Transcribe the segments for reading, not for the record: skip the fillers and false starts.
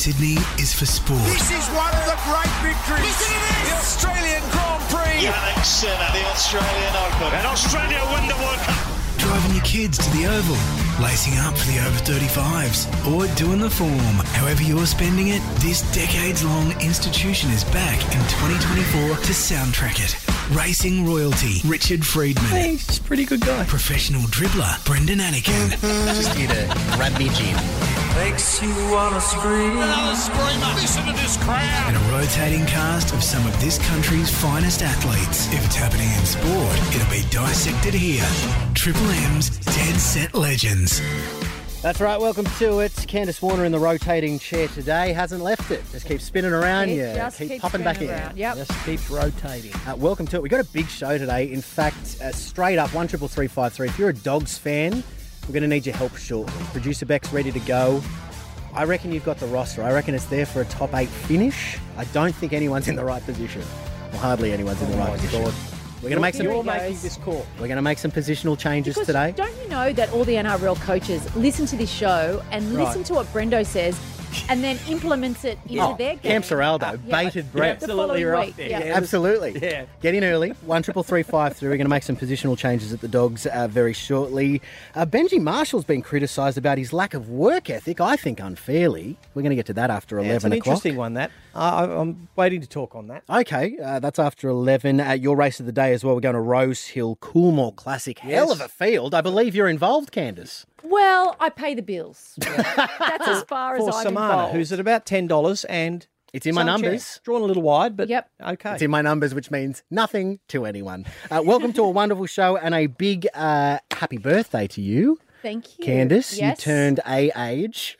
Sydney is for sport. This is one of the great victories. Listen to this. The Australian Grand Prix. Alex Sinner, the Australian Open. And Australia win the World Cup. Driving your kids to the Oval, lacing up for the over 35s, or doing the form. However you're spending it, this decades-long institution is back in 2024 to soundtrack it. Racing royalty, Richard Friedman. Hey, he's a pretty good guy. Professional dribbler, Brendan Anakin. Just need to grab me, Gene. Makes you wanna scream. Another screamer. Listen to this crowd. And a rotating cast of some of this country's finest athletes. If it's happening in sport, it'll be dissected here. Triple M's Dead Set Legends. That's right, welcome to it. Candice Warner in the rotating chair today hasn't left it. Just keeps spinning around. It just keep keeps popping back in. around. Yep. Just keeps rotating. Welcome to it. We've got a big show today. In fact, straight up, 133353. If you're a Dogs fan, we're going to need your help shortly. Producer Beck's ready to go. I reckon you've got the roster. I reckon it's there for a top 8 finish. I don't think anyone's in the right position. Well, hardly anyone's in the right position. God. We're going to make some. You're making this call. We're going to make some positional changes Because today. don't you know that all the NRL coaches listen to this show and listen to what Brendo says and then implements it into their game? Cam Seraldo, bated breath. The following Absolutely right week, there. yeah. Yeah. Absolutely. Yeah. Get in early. 133353. We're going to make some positional changes at the Dogs very shortly. Benji Marshall's been criticised about his lack of work ethic, I think unfairly. We're going to get to that after 11 It's an o'clock. interesting one, that. I'm waiting to talk on that. Okay, that's after 11. Your race of the day as well. We're going to Rose Hill Coolmore Classic. Hell of a field. I believe you're involved, Candice. Well, I pay the bills. That's as far as For I'm Samana, involved. who's at about $10 and... It's in my some numbers. chance. Drawn a little wide, but Yep. okay. It's in my numbers, which means nothing to anyone. Welcome to a wonderful show and a big happy birthday to you. Thank you. Candice, Yes. you turned age.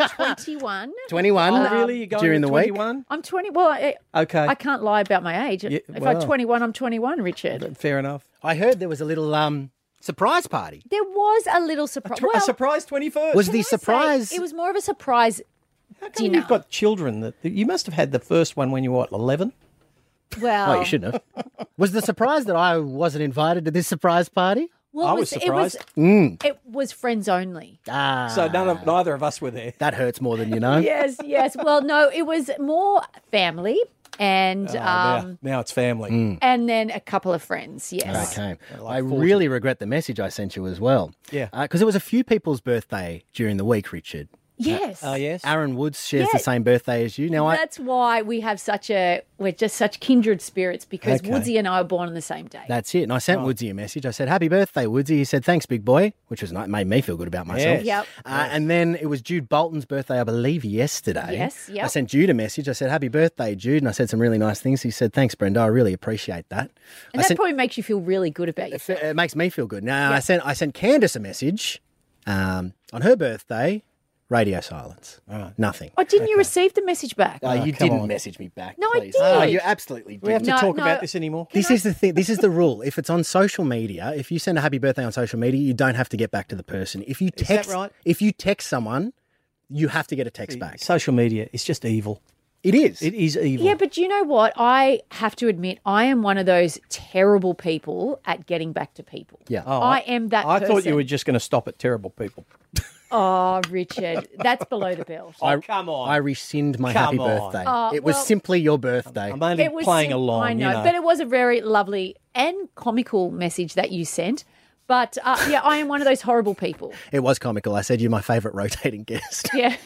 21. 21 Oh, really? You're going during to the week? 21? I'm 20. Well, Okay. I can't lie about my age. Yeah, if well. I'm 21, I'm 21, Richard. Fair enough. I heard there was a little surprise party. There was a little surprise. A surprise 21st. Was can the I say, surprise... it was more of a surprise How come dinner. you've got children? That you must have had the first one when you were, what, 11? Well, Oh, you shouldn't have. Was the surprise that I wasn't invited to this surprise party? Well, I it was surprised. It was friends only. Ah, So neither of us were there. that hurts more than you know. Yes, yes. Well, no, it was more family and Now it's family. and then a couple of friends. Yes. Okay. Like I 40. really regret the message I sent you as well. Yeah. Because it was a few people's birthday during the week, Richard. Yes. Oh, yes? Aaron Woods shares Yeah. the same birthday as you. Now, That's why we have we're just such kindred spirits because Okay. Woodsy and I were born on the same day. that's it. And I sent Woodsy a message. I said, happy birthday, Woodsy. He said, thanks, big boy, which was made me feel good about myself. Yep. And then it was Jude Bolton's birthday, I believe, yesterday. Yes, yep. I sent Jude a message. I said, happy birthday, Jude. And I said some really nice things. He said, thanks, Brenda. I really appreciate that. And that probably makes you feel really good about yourself. It makes me feel good. Now, I sent Candice a message on her birthday. Radio silence. Nothing. Oh, didn't you receive the message back? You come didn't on. message me back. No, I please. did. Oh, you absolutely Do we have did. to No, talk no. about this anymore? This is the thing. This is the rule. If it's on social media, if you send a happy birthday on social media, you don't have to get back to the person. If you that text, right? If you text someone, you have to get a text back. Social media is just evil. It is. It is evil. Yeah, but you know what? I have to admit, I am one of those terrible people at getting back to people. Yeah. Oh, I am that I person. thought you were just going to stop at terrible people. Oh, Richard, that's below the belt. Come on. I rescind my Come happy on. birthday. Oh, it was well- simply your birthday. I'm only It was playing along, I know, you know. but it was a very lovely and comical message that you sent. But yeah, I am one of those horrible people. It was comical. I said you're my favourite rotating guest. Yeah,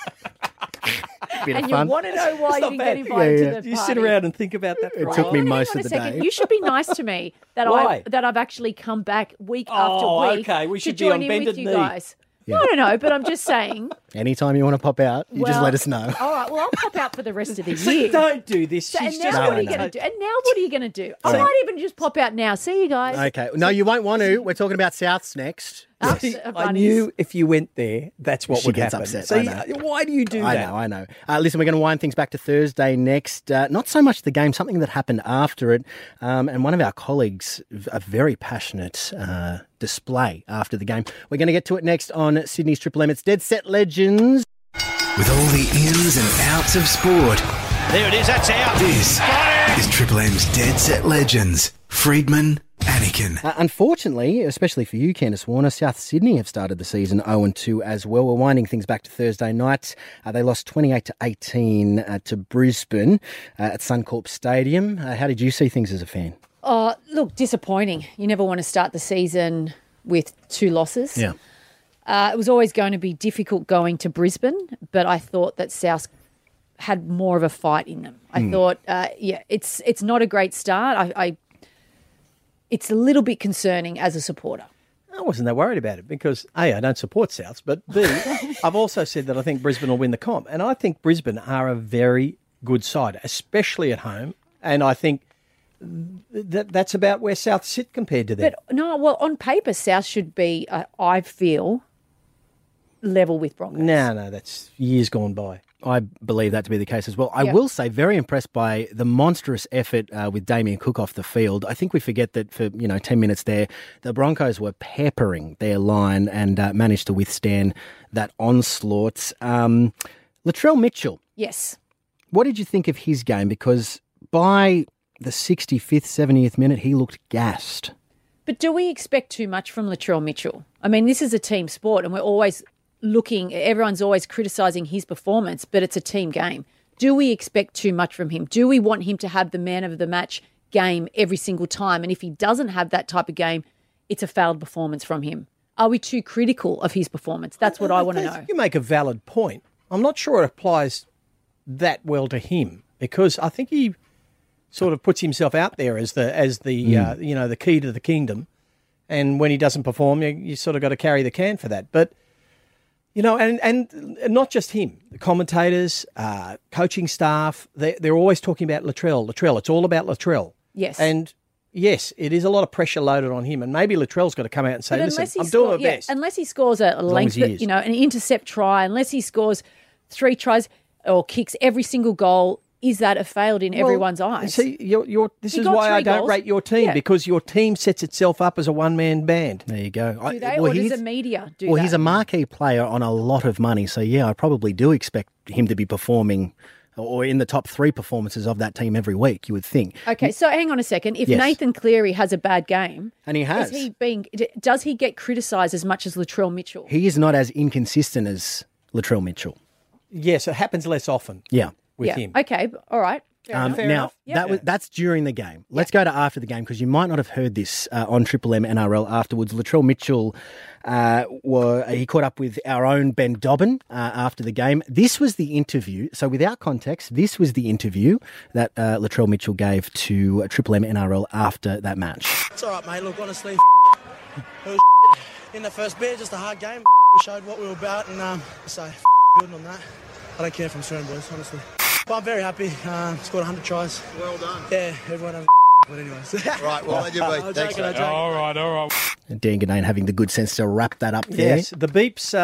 Bit and of you fun. want to know why you not didn't bad. get invited Yeah, yeah. to the You party. sit around and think about that for It a took while. me Hang on most a of the second. day. You should be nice to me that Why? I've actually come back week Oh, after week. okay. We should to be join on in bended with you knee. guys. I don't know, but I'm just saying. Anytime you want to pop out, you just well, let us know. All right, well, I'll pop out for the rest of the See, year. don't do this. So, and She's now just what are you No, going to do? And now what are you going to do? I might even just pop out now. See you guys. Okay. No, you won't want to. We're talking about Souths next. Us, I bunnies. knew if you went there, that's what She would gets happen. upset, See, I know. why do you do I that? know. Listen, we're going to wind things back to Thursday next. Not so much the game, something that happened after it. And one of our colleagues, a very passionate display after the game. We're going to get to it next on Sydney's Triple M. It's Dead Set Legends. With all the ins and outs of sport, There it is. That's out. this is Triple M's Dead Set Legends. Friedman, Anakin. Unfortunately, especially for you, Candice Warner, South Sydney have started the season 0-2 as well. We're winding things back to Thursday night. They lost 28-18 to Brisbane at Suncorp Stadium. How did you see things as a fan? Look, disappointing. You never want to start the season with 2 losses. Yeah. It was always going to be difficult going to Brisbane, but I thought that South had more of a fight in them. I thought, it's not a great start. It's a little bit concerning as a supporter. I wasn't that worried about it because, A, I don't support Souths, but B, I've also said that I think Brisbane will win the comp. And I think Brisbane are a very good side, especially at home. And I think that's about where South sit compared to them. But no, well, on paper, South should be, I feel, level with Broncos. No, that's years gone by. I believe that to be the case as well. I will say, very impressed by the monstrous effort with Damien Cook off the field. I think we forget that for 10 minutes there, the Broncos were peppering their line and managed to withstand that onslaught. Latrell Mitchell. Yes. What did you think of his game? Because by the 65th, 70th minute, he looked gassed. But do we expect too much from Latrell Mitchell? I mean, this is a team sport and we're always everyone's always criticising his performance, but it's a team game. Do we expect too much from him? Do we want him to have the man of the match game every single time? And if he doesn't have that type of game, it's a failed performance from him. Are we too critical of his performance? That's what I want to know. You make a valid point. I'm not sure it applies that well to him because I think he sort of puts himself out there as the key to the kingdom. And when he doesn't perform, you sort of got to carry the can for that. But and not just him, the commentators, coaching staff, they're always talking about Latrell. It's all about Latrell. Yes. And yes, it is a lot of pressure loaded on him. And maybe Latrell's got to come out and say, listen, I'm doing my best. Unless he scores a length, an intercept try, unless he scores 3 tries or kicks every single goal, is that a failed in everyone's eyes? See, this is why I don't rate your team, because your team sets itself up as a one-man band. There you go. Do they, or does the media do that? Well, he's a marquee player on a lot of money, so yeah, I probably do expect him to be performing or in the top 3 performances of that team every week, you would think. Okay, so hang on a second. If Nathan Cleary has a bad game, and he has, does he get criticised as much as Latrell Mitchell? He is not as inconsistent as Latrell Mitchell. Yes, it happens less often. Yeah. With him. Okay, all right. Fair enough. That's during the game. Let's go to after the game because you might not have heard this on Triple M NRL afterwards. Latrell Mitchell, he caught up with our own Ben Dobbin after the game. This was the interview. So without context, this was the interview that Latrell Mitchell gave to Triple M NRL after that match. It's all right, mate. Look, honestly, it was in the first bit, just a hard game. We showed what we were about and so building on that. I don't care if I'm swearing, boys, honestly. But I'm very happy. Scored 100 tries. Well done. Yeah, everyone has but anyways. Right, well, let you be. Thanks, mate. All right. And Dan Ganane having the good sense to wrap that up there. Yes, the beeps,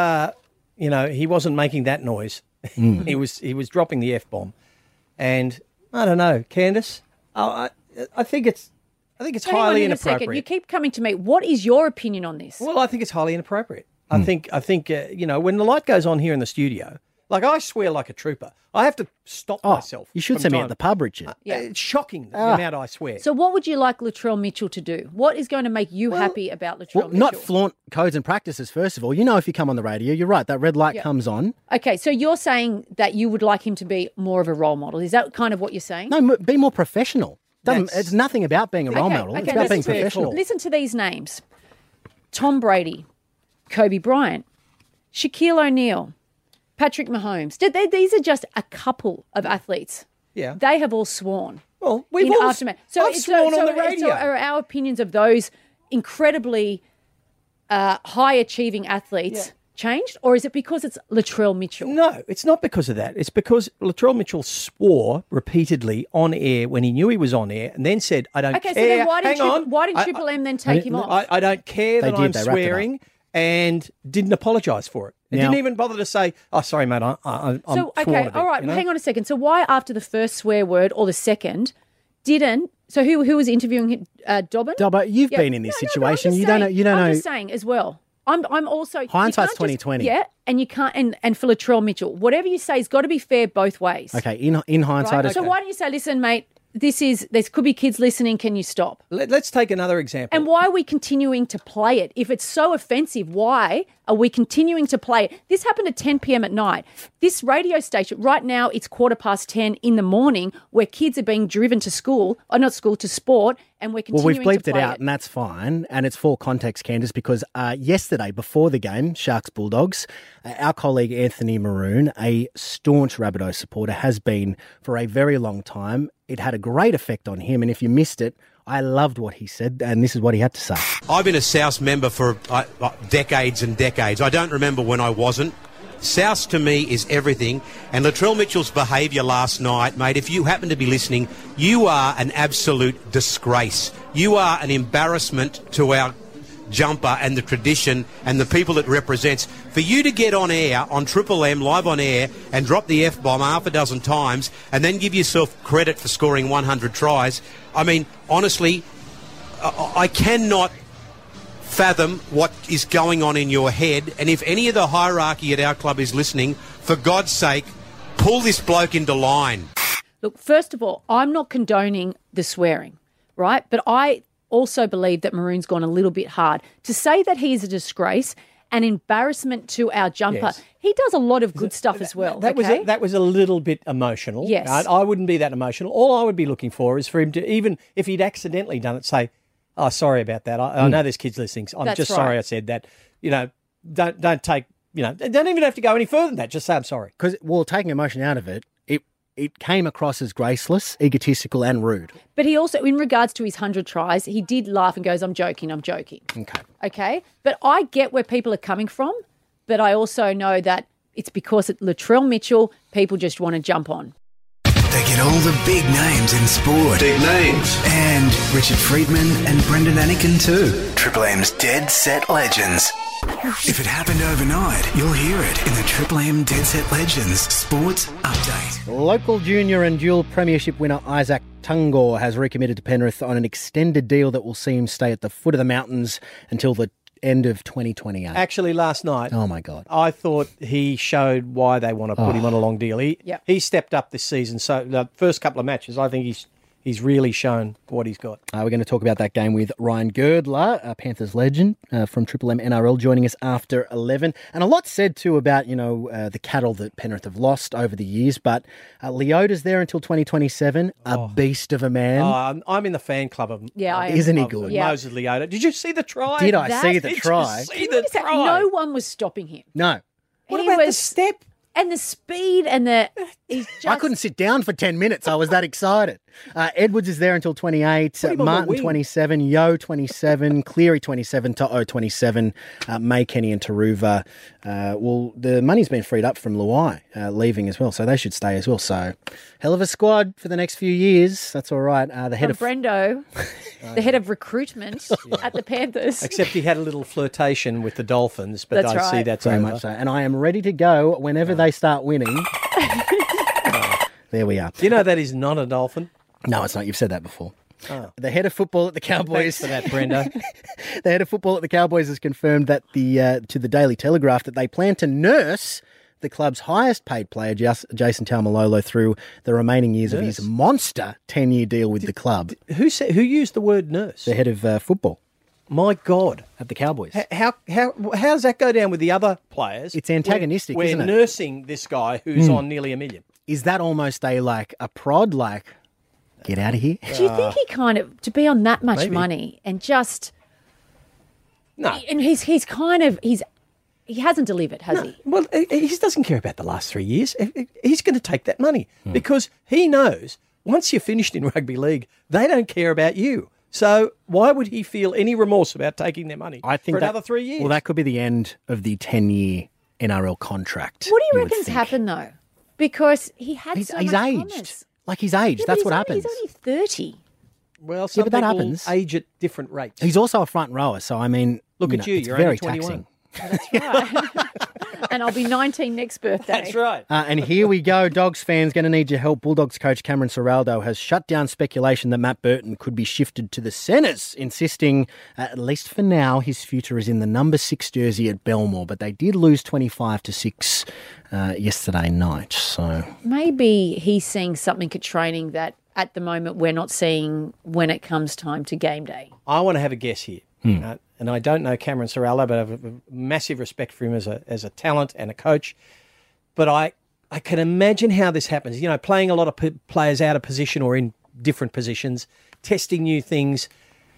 he wasn't making that noise. He was dropping the F-bomb. And I don't know, Candice, I think it's highly inappropriate. A second. You keep coming to me. What is your opinion on this? Well, I think it's highly inappropriate. I think when the light goes on here in the studio, like I swear like a trooper. I have to stop myself. You should send me at the pub, Richard. It's shocking the amount I swear. So what would you like Latrell Mitchell to do? What is going to make you happy about Latrell Mitchell? Not flaunt codes and practices, first of all. If you come on the radio, you're right, that red light comes on. Okay, so you're saying that you would like him to be more of a role model. Is that kind of what you're saying? No, be more professional. It's nothing about being a role model. It's about being professional. Listen to these names. Tom Brady, Kobe Bryant, Shaquille O'Neal, Patrick Mahomes. These are just a couple of athletes. Yeah. They have all sworn. Well, we've all aftermath. I've sworn on the radio. So are our opinions of those incredibly high-achieving athletes changed? Or is it because it's Latrell Mitchell? No, it's not because of that. It's because Latrell Mitchell swore repeatedly on air when he knew he was on air and then said, I don't care. Okay, so then why didn't Triple M then take him off? I don't care that I'm swearing and didn't apologise for it. And didn't even bother to say, oh, sorry, mate, I'm So, okay, all right, hang on a second. So why after the first swear word or the second didn't... So who was interviewing Dobbin? Dobber, you've been in this situation. You don't know. I'm just saying as well. I'm also... Hindsight's 20/20. Yeah, and you can't... And for Latrell Mitchell, whatever you say has got to be fair both ways. Okay, in hindsight... Right? So why don't you say, listen, mate, there could be kids listening. Can you stop? Let's take another example. And why are we continuing to play it? If it's so offensive, why are we continuing to play it? This happened at 10 p.m. at night. This radio station, right now, it's 10:15 in the morning where kids are being driven to school, or not school, to sport, and we're continuing to play it. Well, we've bleeped it out, and that's fine. And it's for context, Candice, because yesterday, before the game, Sharks Bulldogs, our colleague Anthony Maroon, a staunch Rabbitohs supporter, has been for a very long time. It had a great effect on him, and if you missed it, I loved what he said, and this is what he had to say. I've been a South member for decades and decades. I don't remember when I wasn't. South to me is everything, and Latrell Mitchell's behaviour last night, mate, if you happen to be listening, you are an absolute disgrace. You are an embarrassment to our jumper and the tradition and the people it represents. For you to get on air, on Triple M, live on air, and drop the F-bomb half a dozen times and then give yourself credit for scoring 100 tries, I mean, honestly, I cannot fathom what is going on in your head. And if any of the hierarchy at our club is listening, for God's sake, pull this bloke into line. Look, first of all, I'm not condoning the swearing, right? But I also believe that Maroon's gone a little bit hard. To say that he is a disgrace, an embarrassment to our jumper, Yes. he does a lot of good stuff as well. That was a little bit emotional. Yes. I wouldn't be that emotional. All I would be looking for is for him to, even if he'd accidentally done it, say, "Oh, sorry about that. I know there's kids listening. So I'm That's just right. sorry I said that." You know, don't take. You know, don't even have to go any further than that. Just say I'm sorry. Because, well, taking emotion out of it, it came across as graceless, egotistical and rude. But he also, in regards to his 100 tries, he did laugh and goes, I'm joking. Okay? But I get where people are coming from, but I also know that it's because at Latrell Mitchell, people just want to jump on. They get all the big names in sport. Big names. And Richard Friedman and Brendan Anakin too. Triple M's Dead Set Legends. If it happened overnight, you'll hear it in the Triple M Dead Set Legends Sports Update. Local junior and dual premiership winner Isaac Tungor has recommitted to Penrith on an extended deal that will see him stay at the foot of the mountains until the end of 2028. Actually, last night, Oh, my God. I thought he showed why they want to put him on a long deal. He stepped up this season. So the first couple of matches, I think he's really shown what he's got. We're going to talk about that game with Ryan Girdler, a Panthers legend from Triple M NRL, joining us after 11. And a lot said, too, about, the cattle that Penrith have lost over the years. But Leota's there until 2027, a beast of a man. I'm in the fan club of Yeah, I am. Isn't he of good? Yeah. Moses Leota. Did you see the try? Did I see the Did you try? see Can I the just say, try? no one was stopping him. No. What He about the was- step? And the speed and he's just... I couldn't sit down for 10 minutes. I was that excited. Edwards is there until 28, him on the Martin wing. 27, Yo 27, Cleary 27, To'o 27, May, Kenny and Taruva. Well, the money's been freed up from Luai leaving as well, so they should stay as well. So, hell of a squad for the next few years. That's all right. The head of Brendo, the head of recruitment at the Panthers. Except he had a little flirtation with the Dolphins, but That's I see right. that's very over. much so. And I am ready to go whenever they start winning. There we are. You know that is not a Dolphin. No, it's not. You've said that before. The head of football at the Cowboys. Thanks for that, Brendo. The head of football at the Cowboys has confirmed that to the Daily Telegraph that they plan to nurse the club's highest paid player, Jason Taumalolo, through the remaining years of his monster 10-year deal with the club. Who used the word nurse? The head of football My God. at the Cowboys. How does that go down with the other players? It's antagonistic, we're isn't it? nursing this guy who's on nearly $1 million. Is that almost a prod, get out of here? Do you think he kind of, to be on that much Maybe. money and just, No. and he hasn't delivered, has he? Well, he doesn't care about the last 3 years. He's going to take that money because he knows once you're finished in rugby league, they don't care about you. So why would he feel any remorse about taking their money for another 3 years? Well, that could be the end of the 10-year NRL contract. What do you would reckon's think. happened, though? Because he had He's so much aged. promise. He's aged. Yeah, That's but what happens. He's only 30. Well, some but that people happens. age at different rates. He's also a front rower, so I mean, Look at you, it's you're very only 21. taxing. Right. And I'll be 19 next birthday. That's right. And here we go, Dogs fans, going to need your help. Bulldogs coach Cameron Ciraldo has shut down speculation that Matt Burton could be shifted to the centres, insisting, at least for now, his future is in the number 6 jersey at Belmore. But they did lose 25-6 yesterday night. So Maybe he's seeing something at training that at the moment we're not seeing when it comes time to game day? I want to have a guess here. And I don't know Cameron Sorrello, but I have a massive respect for him as a talent and a coach. But I can imagine how this happens. You know, playing a lot of players out of position or in different positions, testing new things.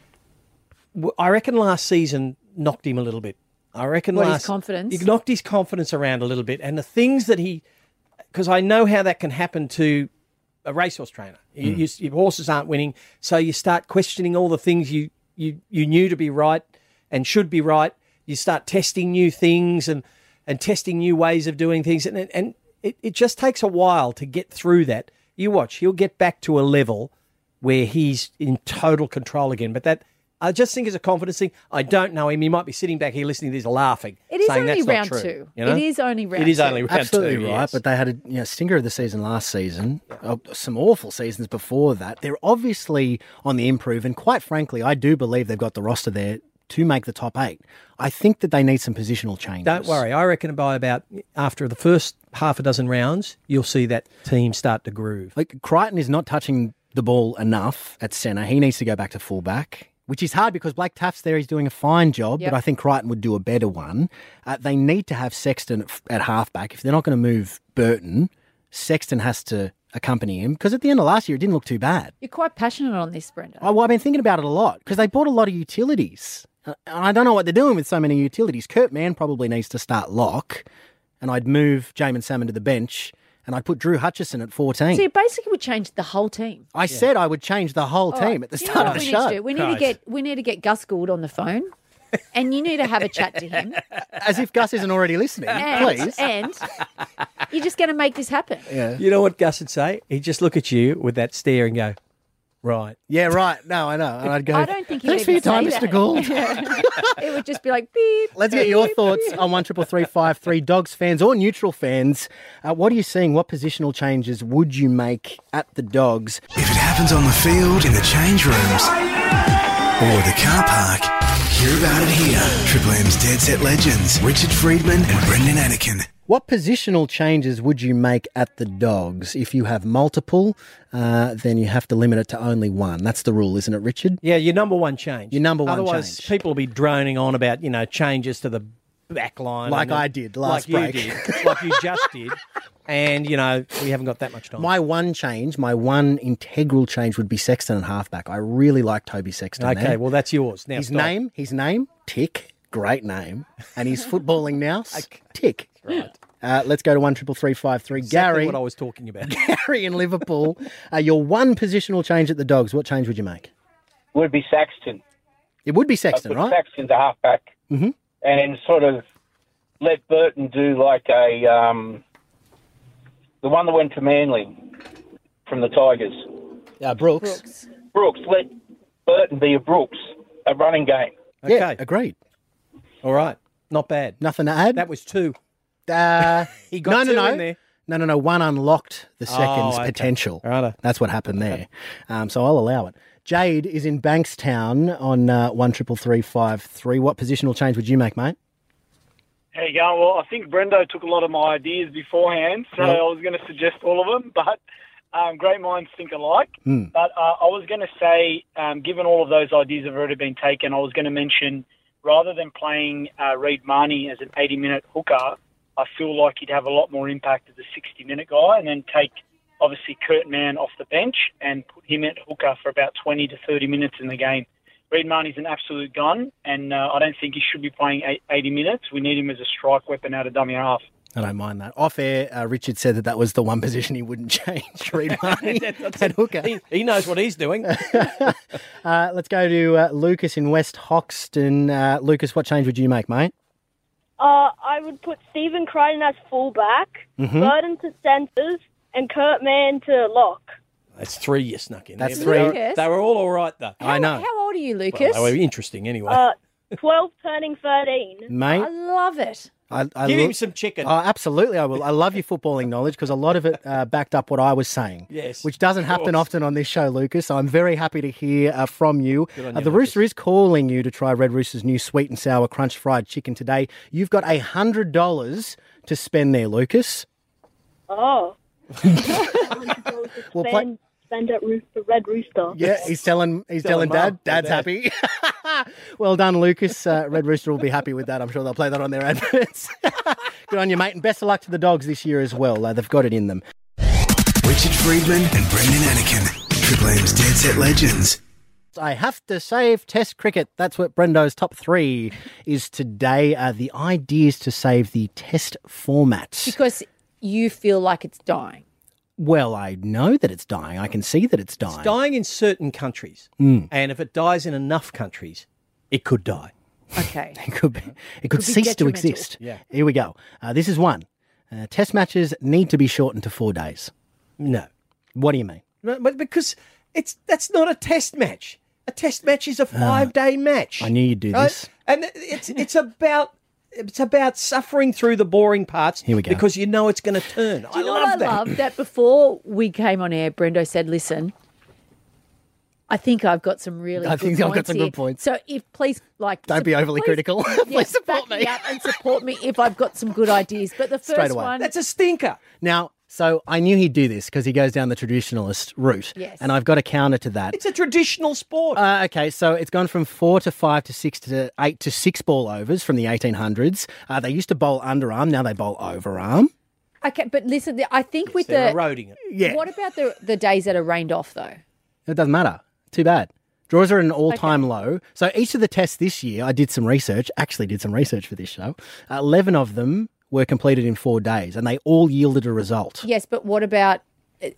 I reckon last season knocked him a little bit. I reckon his confidence? He knocked his confidence around a little bit. And the things that because I know how that can happen to a racehorse trainer. Your horses aren't winning, so you start questioning all the things you knew to be right and should be right. You start testing new things and testing new ways of doing things. And it just takes a while to get through that. You watch, he'll get back to a level where he's in total control again. But that, I just think, is a confidence thing. I don't know him. He might be sitting back here listening to this laughing. It is saying only that's not round true, two. you know? It is only round two. It is only round Absolutely two, right, yes. but they had a stinker of the season last season, some awful seasons before that. They're obviously on the improve, and quite frankly, I do believe they've got the roster there to make the top 8. I think that they need some positional changes. Don't worry. I reckon by about after the first half a dozen rounds, you'll see that team start to groove. Like, Crichton is not touching the ball enough at centre. He needs to go back to fullback, which is hard because Blake Taft's there. He's doing a fine job, but I think Crichton would do a better one. They need to have Sexton at halfback. If they're not going to move Burton, Sexton has to accompany him, because at the end of last year, it didn't look too bad. You're quite passionate on this, Brenda. I've been thinking about it a lot because they bought a lot of utilities. And I don't know what they're doing with so many utilities. Kurt Mann probably needs to start lock, and I'd move Jamin Salmon to the bench, and I'd put Drew Hutchison at 14. So you basically would change the whole team. I said I would change the whole team at the start of the show. We need to get Gus Gould on the phone, and you need to have a chat to him. As if Gus isn't already listening, please. And you're just going to make this happen. Yeah. You know what Gus would say? He'd just look at you with that stare and go, right. Yeah, right. No, I know. And I'd go, I don't think thanks for your time, Mr. Gould. It would just be like, beep. Let's get your thoughts on 13353. Dogs fans or neutral fans, what are you seeing? What positional changes would you make at the Dogs? If it happens on the field, in the change rooms, or the car park, hear about it here. Triple M's Dead Set Legends, Richard Friedman and Brendan Anakin. What positional changes would you make at the Dogs? If you have multiple, then you have to limit it to only one. That's the rule, isn't it, Richard? Yeah, your number one change. Your number one Otherwise, change. people will be droning on about, changes to the back line. Like I did last break. Like you just did. And, we haven't got that much time. My one integral change would be Sexton and halfback. I really like Toby Sexton there. Okay, well, that's yours. Now His name, Tick. Great name. And he's footballing now, Tick. Right. Let's go to 13353. Exactly Gary, what I was talking about. Gary in Liverpool. Your one positional change at the Dogs, what change would you make? Would be Saxton. It would be Sexton, right? Saxton to halfback, and sort of let Burton do like the one that went to Manly from the Tigers. Brooks. Brooks. Let Burton be a Brooks, a running game. Okay. Yeah, agreed. All right. Not bad. Nothing to add? That was 2. He got two in there. No. One unlocked the second's okay. potential. Righto. That's what happened there. So I'll allow it. Jade is in Bankstown on 13353. What positional change would you make, mate? How you going? Well, I think Brendo took a lot of my ideas beforehand, so I was going to suggest all of them, but great minds think alike. But I was going to say, given all of those ideas have already been taken, I was going to mention, rather than playing Reid Marnie as an 80-minute hooker, I feel like he'd have a lot more impact as a 60-minute guy, and then take, obviously, Kurt Mann off the bench and put him at hooker for about 20 to 30 minutes in the game. Reid Marnie's an absolute gun, and I don't think he should be playing 80 minutes. We need him as a strike weapon out of dummy half. I don't mind that. Off air, Richard said that was the one position he wouldn't change. Reid Marnie at hooker. He knows what he's doing. Let's go to Lucas in West Hoxton. Lucas, what change would you make, mate? I would put Stephen Crichton as fullback, Burton to centres, and Kurt Mann to lock. That's 3 you snuck in. That's there. 3. They were all right, though. I know. How old are you, Lucas? Well, they were interesting anyway. 12 turning 13. Mate, I love it. Give him some chicken. Oh, absolutely, I will. I love your footballing knowledge because a lot of it backed up what I was saying. Yes, which doesn't happen often on this show, Lucas. So I'm very happy to hear from you. You, the Rooster is calling you to try Red Rooster's new sweet and sour crunch fried chicken today. You've got $100 to spend there, Lucas. Oh. Well, spend at the Red Rooster. Yeah, he's telling Dad. Mum. Dad's happy. Well done, Lucas. Red Rooster will be happy with that. I'm sure they'll play that on their adverts. Good on you, mate. And best of luck to the Dogs this year as well. They've got it in them. Richard Friedman and Brendan Anakin, Triple M's Dead Set Legends. I have to save Test cricket. That's what Brendo's top 3 is today. The ideas to save the Test format. Because you feel like it's dying. Well, I know that it's dying. I can see that it's dying. It's dying in certain countries. And if it dies in enough countries, it could die. Okay. It could cease to exist. Yeah. Here we go. This is one. Test matches need to be shortened to 4 days. No. What do you mean? But because that's not a test match. A test match is a 5-day match. I knew you'd do this. And it's about suffering through the boring parts. Here we go. Because you know it's going to turn. Do you know what I love? That before we came on air, Brendo said, listen, I think I've got some really good points I've got some here. good points. So please, don't be overly critical. Please support back me up and support me if I've got some good ideas. But the Straight first away. one... That's a stinker. Now, so I knew he'd do this because he goes down the traditionalist route. Yes. And I've got a counter to that. It's a traditional sport. Okay, so it's gone from 4 to 5 to 6 to 8 to 6 ball overs from the 1800s. They used to bowl underarm, now they bowl overarm. Okay, but listen, I think with They're the... eroding it. Yeah. What about the days that are rained off, though? It doesn't matter. Too bad. Draws are at an all-time low. So each of the tests this year, I did some research for this show. 11 of them were completed in 4 days, and they all yielded a result. Yes, but what about... These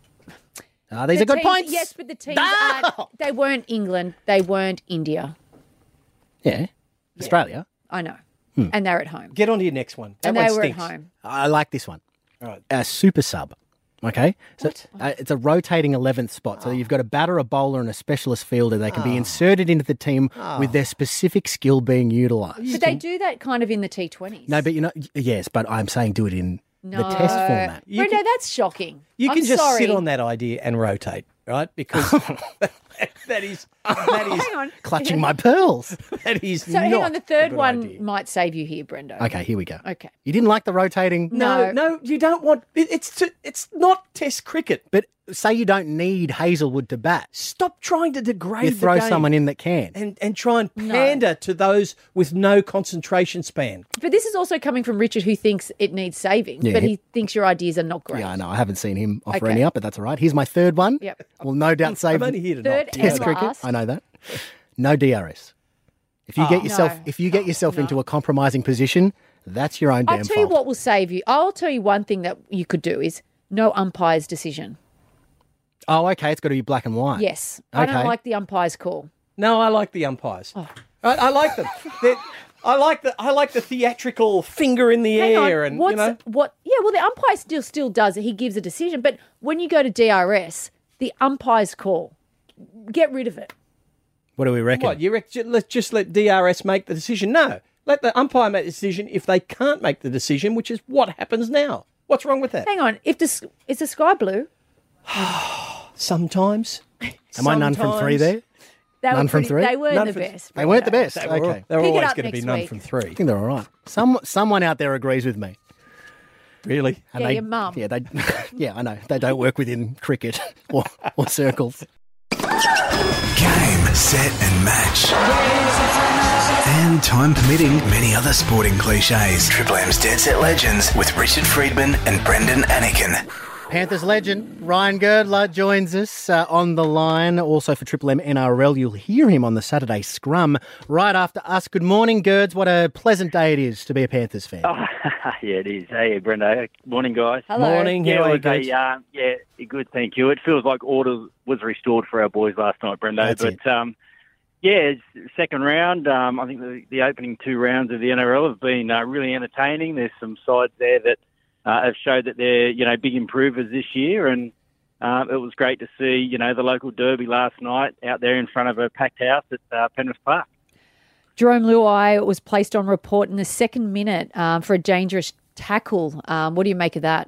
are good teams, points. Yes, but the teams aren't... They weren't England. They weren't India. Yeah. Australia. I know. And they're at home. Get on to your next one. That And one they were stinks. at home. I like this one. All right. A super sub. Okay, so it's a rotating 11th spot. So you've got a batter, a bowler, and a specialist fielder. They can be inserted into the team with their specific skill being utilised. But they do that kind of in the T20s. No, but yes, but I'm saying do it in the Test format. Brendo, that's shocking. You can I'm just sorry. sit on that idea and rotate, right? Because that is Hang on. Clutching my pearls. that is So not hang on, the third a good one idea. might save you here, Brendo. Okay, here we go. Okay. You didn't like the rotating? No, you don't want. It's not Test cricket. But say you don't need Hazelwood to bat. Stop trying to degrade You the throw game someone in that can. and try and pander to those with no concentration span. But this is also coming from Richard, who thinks it needs saving, Yeah. but he thinks your ideas are not great. Yeah, I know. I haven't seen him offer Okay. any up, but that's all right. Here's my third one. Yep. Will no doubt save I'm only here to Third not. and Test cricket. last. I know that. No DRS. If you get yourself, No. if you get yourself into a compromising position, that's your own damn I'll tell you fault. what will save you. I'll tell you one thing that you could do is no umpire's decision. Oh, okay. It's got to be black and white. Yes. I don't Okay. like the umpire's call. No, I like the umpires. I like them. I like the theatrical finger in the Hang air, on. and What's, you know. what? Yeah, well, the umpire still does it. He gives a decision, but when you go to DRS, the umpire's call, get rid of it. What do we reckon? What, let's just let DRS make the decision? No, let the umpire make the decision if they can't make the decision, which is what happens now. What's wrong with that? Hang on. Is the sky blue? Sometimes. Am I none from three there? They None were from three? They weren't None the from- best. They weren't the best. They were, Okay. they were Pick it always up going to be next none week. from I three. think they're all right. Someone out there agrees with me. Really? And Yeah, they, your mum. Yeah, yeah, I know. They don't work within cricket or circles. Game, set and match. And time permitting, many other sporting cliches. Triple M's Dead Set Legends with Richard Friedman and Brendan Anakin. Panthers legend Ryan Girdler joins us on the line. Also for Triple M NRL, you'll hear him on the Saturday scrum right after us. Good morning, Girds. What a pleasant day it is to be a Panthers fan. Oh, yeah, it is. Hey, Brendo. Morning, guys. Hello. Morning. Yeah, How are it you, was Goods? yeah, good, thank you. It feels like order was restored for our boys last night, Brendo. That's it. Yeah, it's second round. I think the opening 2 rounds of the NRL have been really entertaining. There's some sides there that have showed that they're, big improvers this year, and it was great to see, the local derby last night out there in front of a packed house at Penrith Park. Jerome Luai was placed on report in the second minute for a dangerous tackle. What do you make of that?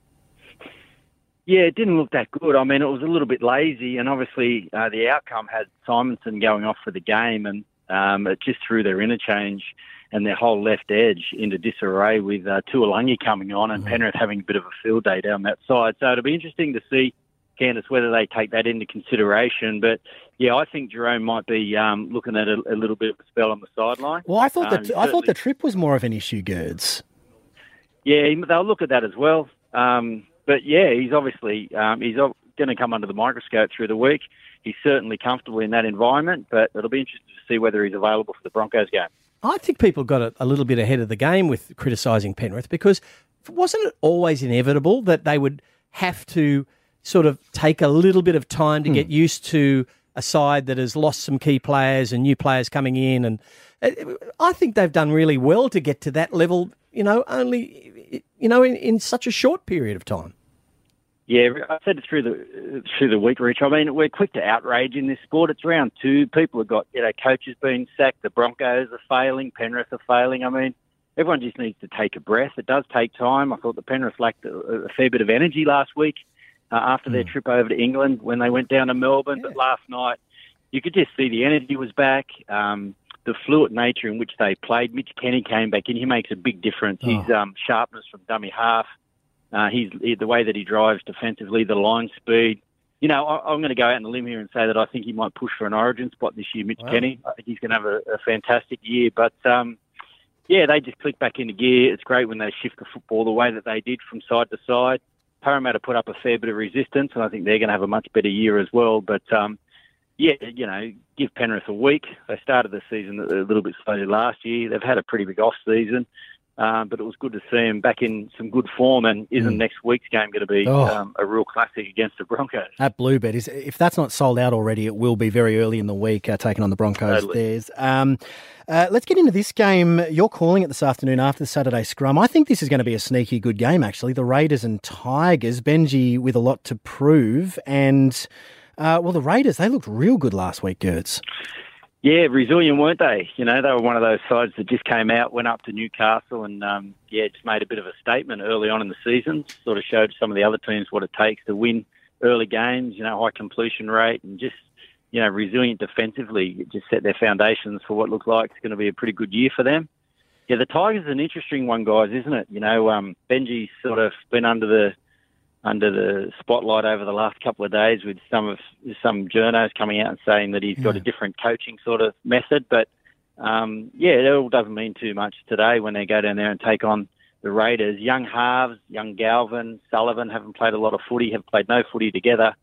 Yeah, it didn't look that good. I mean, it was a little bit lazy, and obviously the outcome had Simonson going off for the game, and it just threw their interchange and their whole left edge into disarray with Tuolungi coming on and Penrith having a bit of a field day down that side. So it'll be interesting to see Candice, whether they take that into consideration. But, yeah, I think Jerome might be looking at a little bit of a spell on the sideline. Well, I thought the trip was more of an issue, Gerds. Yeah, they'll look at that as well. But, yeah, he's obviously he's going to come under the microscope through the week. He's certainly comfortable in that environment, but it'll be interesting to see whether he's available for the Broncos game. I think people got a little bit ahead of the game with criticising Penrith, because wasn't it always inevitable that they would have to sort of take a little bit of time to get used to a side that has lost some key players and new players coming in? And I think they've done really well to get to that level, only, in such a short period of time. Yeah, I said it through the week, Rich. I mean, we're quick to outrage in this sport. It's round 2. People have got, coaches being sacked. The Broncos are failing. Penrith are failing. I mean, everyone just needs to take a breath. It does take time. I thought the Penrith lacked a fair bit of energy last week after their trip over to England when they went down to Melbourne. Yeah. But last night, you could just see the energy was back. The fluid nature in which they played. Mitch Kenny came back in. He makes a big difference. His sharpness from dummy half. The way that he drives defensively, the line speed. I'm going to go out on a limb here and say that I think he might push for an origin spot this year, Mitch Kenny. I think he's going to have a fantastic year. But, they just click back into gear. It's great when they shift the football the way that they did from side to side. Parramatta put up a fair bit of resistance, and I think they're going to have a much better year as well. But, give Penrith a week. They started the season a little bit slowly last year. They've had a pretty big off-season. But it was good to see him back in some good form. And isn't next week's game going to be a real classic against the Broncos? At Bluebet, if that's not sold out already, it will be very early in the week, taking on the Broncos. Totally. Let's get into this game. You're calling it this afternoon after the Saturday scrum. I think this is going to be a sneaky good game, actually. The Raiders and Tigers. Benji with a lot to prove. And, the Raiders, they looked real good last week, Gerds. Yeah, resilient, weren't they? They were one of those sides that just came out, went up to Newcastle and, just made a bit of a statement early on in the season, sort of showed some of the other teams what it takes to win early games, high completion rate and just, resilient defensively. It just set their foundations for what looked like it's going to be a pretty good year for them. Yeah, the Tigers are an interesting one, guys, isn't it? Benji's sort of been under the spotlight over the last couple of days with some journos coming out and saying that he's got a different coaching sort of method. But, it all doesn't mean too much today when they go down there and take on the Raiders. Young halves, young Galvin, Sullivan haven't played a lot of footy, have played no footy together.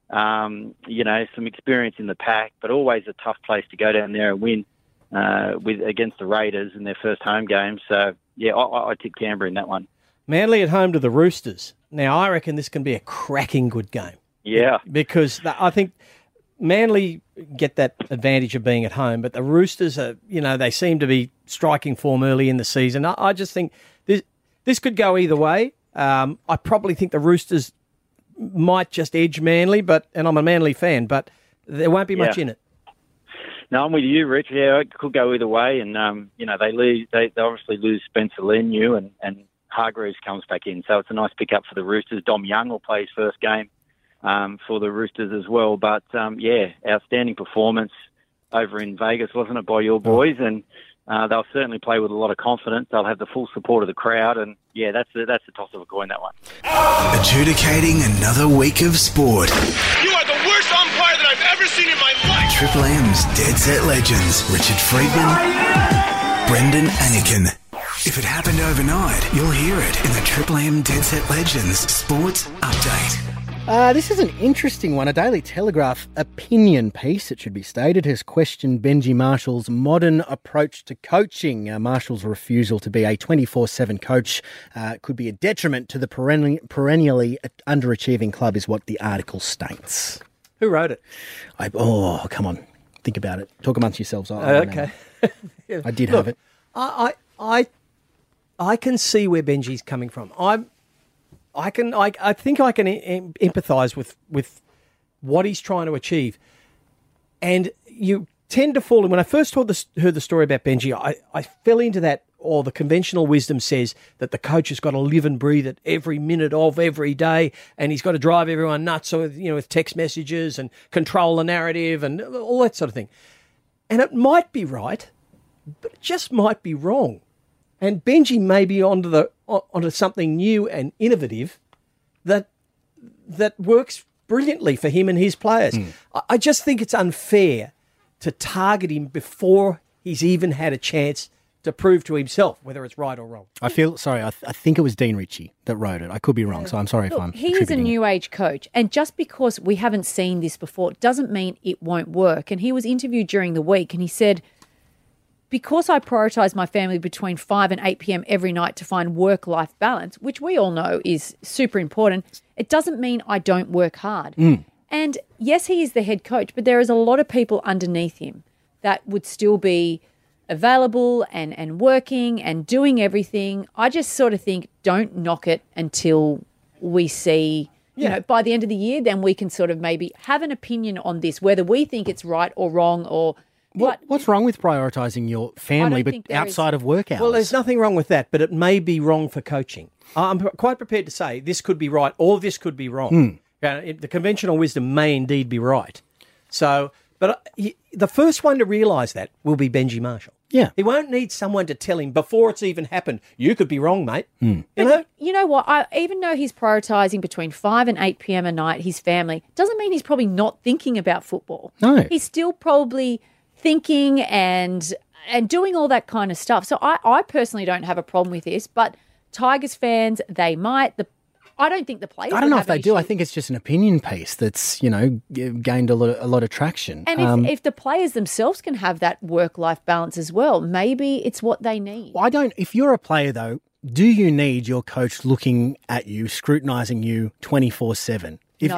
Some experience in the pack, but always a tough place to go down there and win against the Raiders in their first home game. So, I tip Canberra in that one. Manly at home to the Roosters. Now, I reckon this can be a cracking good game. Yeah. Because I think Manly get that advantage of being at home, but the Roosters are, they seem to be striking form early in the season. I just think this could go either way. I probably think the Roosters might just edge Manly, and I'm a Manly fan, but there won't be much in it. No, I'm with you, Rich. Yeah, it could go either way. And, they obviously lose Spencer Leniu and Hargreaves comes back in, so it's a nice pickup for the Roosters. Dom Young will play his first game for the Roosters as well. But, outstanding performance over in Vegas, wasn't it, by your boys? And they'll certainly play with a lot of confidence. They'll have the full support of the crowd. And, that's the toss of a coin, that one. Adjudicating another week of sport. You are the worst umpire that I've ever seen in my life. Triple M's Dead Set Legends. Richard Friedman, Brendan Anakin. If it happened overnight, you'll hear it in the Triple M Dead Set Legends Sports Update. This is an interesting one. A Daily Telegraph opinion piece, it should be stated, has questioned Benji Marshall's modern approach to coaching. Marshall's refusal to be a 24/7 coach could be a detriment to the perennially underachieving club, is what the article states. Who wrote it? Come on. Think about it. Talk amongst yourselves. Okay. I did have it. I can see where Benji's coming from. I think I can empathise with what he's trying to achieve. And you tend to fall in. When I first heard the story about Benji, I fell into that, the conventional wisdom says that the coach has got to live and breathe it every minute of every day, and he's got to drive everyone nuts with text messages and control the narrative and all that sort of thing. And it might be right, but it just might be wrong. And Benji may be onto something new and innovative that works brilliantly for him and his players. I just think it's unfair to target him before he's even had a chance to prove to himself whether it's right or wrong. I think it was Dean Ritchie that wrote it. I could be wrong, so I'm sorry if I'm He is a attributing it. new age coach, and just because we haven't seen this before doesn't mean it won't work. And he was interviewed during the week, and he said, because I prioritise my family between 5 and 8 p.m. every night to find work-life balance, which we all know is super important, it doesn't mean I don't work hard. And yes, he is the head coach, but there is a lot of people underneath him that would still be available and working and doing everything. I just sort of think don't knock it until we see, you know, by the end of the year, then we can sort of maybe have an opinion on this, whether we think it's right or wrong or... What's wrong with prioritising your family but outside of work hours? Well, there's nothing wrong with that, but it may be wrong for coaching. I'm quite prepared to say this could be right or this could be wrong. The conventional wisdom may indeed be right. So, but the first one to realise that will be Benji Marshall. Yeah. He won't need someone to tell him before it's even happened, you could be wrong, mate. You know? You know what? Even though he's prioritising between 5 and 8 p.m. a night, his family, doesn't mean he's probably not thinking about football. No. He's still probably thinking and doing all that kind of stuff. So I personally don't have a problem with this, but Tigers fans, they might. I don't think the players. I don't know if they do. I think it's just an opinion piece that's, you know, gained a lot of traction. And if the players themselves can have that work-life balance as well, maybe it's what they need. If you're a player, though, do you need your coach looking at you, scrutinising you 24/7?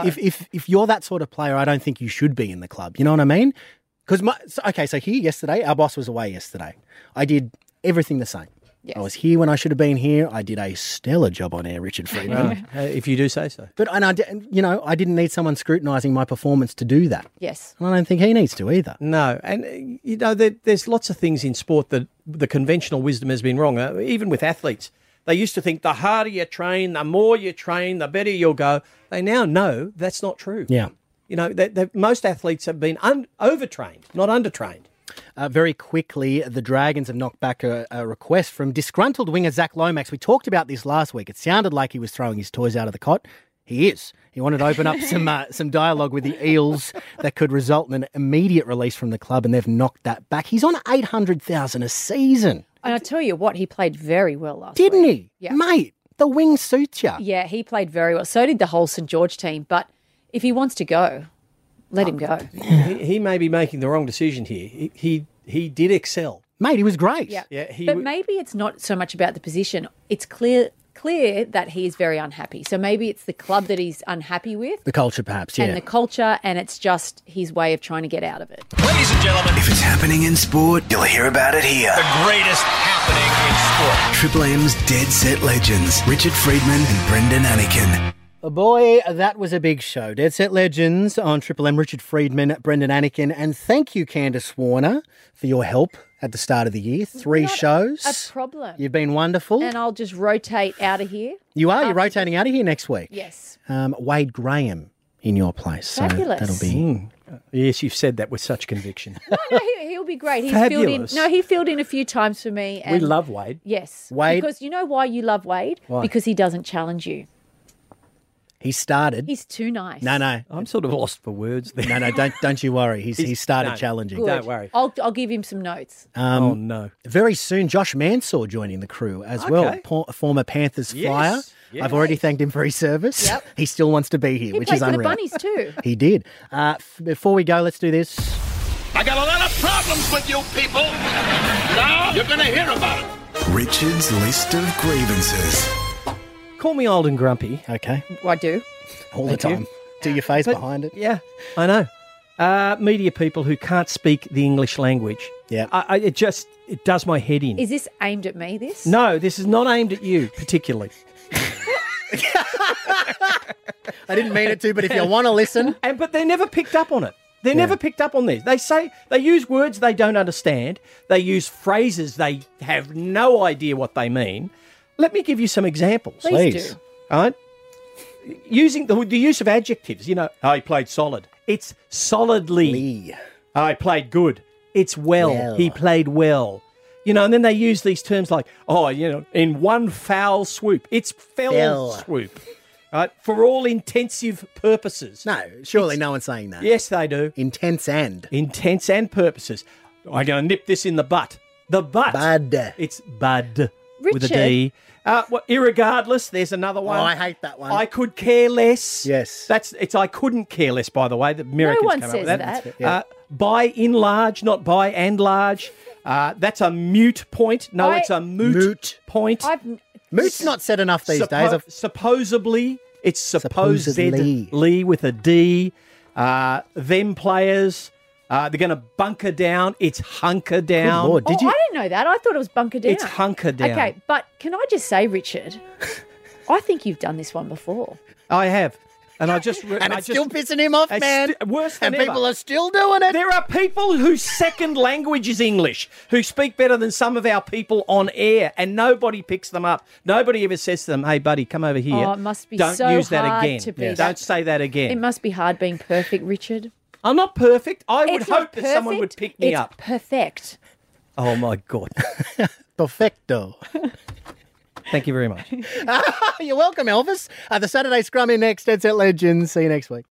If you're that sort of player, I don't think you should be in the club. You know what I mean? Because, so here yesterday, our boss was away yesterday. I did everything the same. Yes. I was here when I should have been here. I did a stellar job on air, Richard Friedman. If you do say so. But I didn't need someone scrutinising my performance to do that. Yes. And I don't think he needs to either. No. And, you know, there's lots of things in sport that the conventional wisdom has been wrong. Even with athletes. They used to think the harder you train, the more you train, the better you'll go. They now know that's not true. Yeah. You know, most athletes have been overtrained, not undertrained. Very quickly, the Dragons have knocked back a request from disgruntled winger Zach Lomax. We talked about this last week. It sounded like he was throwing his toys out of the cot. He is. He wanted to open up some dialogue with the Eels that could result in an immediate release from the club, and they've knocked that back. He's on $800,000 a season. And I tell you what, he played very well last week. Didn't he? Yeah. Mate, the wing suits you. Yeah, he played very well. So did the whole St George team. But if he wants to go, let him go. He may be making the wrong decision here. He did excel. Mate, he was great. Yeah. But maybe it's not so much about the position. It's clear that he is very unhappy. So maybe it's the club that he's unhappy with. The culture, perhaps, yeah. And the culture, and it's just his way of trying to get out of it. Ladies and gentlemen, if it's happening in sport, you'll hear about it here. The greatest happening in sport. Triple M's Dead Set Legends, Richard Friedman and Brendan Anakin. Oh boy, that was a big show. Dead Set Legends on Triple M, Richard Friedman, Brendan Anakin, and thank you, Candice Warner, for your help at the start of the year. 3 shows. A problem. You've been wonderful. And I'll just rotate out of here. You are? You're rotating out of here next week? Yes. Wade Graham in your place. Fabulous. So that'll be... Yes, you've said that with such conviction. No, he'll be great. Fabulous. He filled in a few times for me. And we love Wade. Yes. Wade. Because you know why you love Wade? Why? Because he doesn't challenge you. He started. He's too nice. No. I'm sort of lost for words there. No, don't you worry. He started challenging. Good. Don't worry. I'll give him some notes. Oh, no. Very soon, Josh Mansour joining the crew as well. Former Panthers flyer. Yes. I've already thanked him for his service. Yep. He still wants to be here, which is unreal. He played for the Bunnies too. He did. Before we go, let's do this. I got a lot of problems with you people. Now you're going to hear about it. Richard's list of grievances. Call me old and grumpy. Okay. I do. All the time. Do your face behind it. Yeah, I know. Media people who can't speak the English language. Yeah. It does my head in. Is this aimed at me, this? No, this is not aimed at you particularly. I didn't mean it to, but if you want to listen. But they're never picked up on it. They're never picked up on this. They use words they don't understand. They use phrases they have no idea what they mean. Let me give you some examples. Please do. All right? Using the use of adjectives, you know, I played solid. It's solidly. I played good. It's well. He played well. You know, and then they use these terms like, in one foul swoop. It's fell swoop. Right? For all intensive purposes. No, surely no one's saying that. Yes, they do. Intense and. Intents and purposes. I'm going to nip this in the butt. The butt. Bud. It's bud with a Richard. D. Irregardless, there's another one. Oh, I hate that one. I could care less. Yes. It's I couldn't care less, by the way. The Americans one come up with says that. that. By in large, not by and large. That's a mute point. No, it's a moot point. Moot's not said enough these days. Supposedly, it's supposedly with a D. Them players, they're going to bunker down. It's hunker down. Good Lord, I didn't know that. I thought it was bunker down. It's hunker down. Okay, but can I just say, Richard, I think you've done this one before. I have. And I just and it's still pissing him off, man. Worse than and ever. people are still doing it. There are people whose second language is English who speak better than some of our people on air, and nobody picks them up. Nobody ever says to them, "Hey, buddy, come over here." Oh, it must be Don't so use that hard again. to be that- Don't say that again. It must be hard being perfect, Richard. I'm not perfect. I would It's not hope that someone would perfect, pick me it's up. Perfect. Oh my God. Perfecto. Thank you very much. You're welcome, Elvis. The Saturday Scrum in next. Dead Set Legends. See you next week.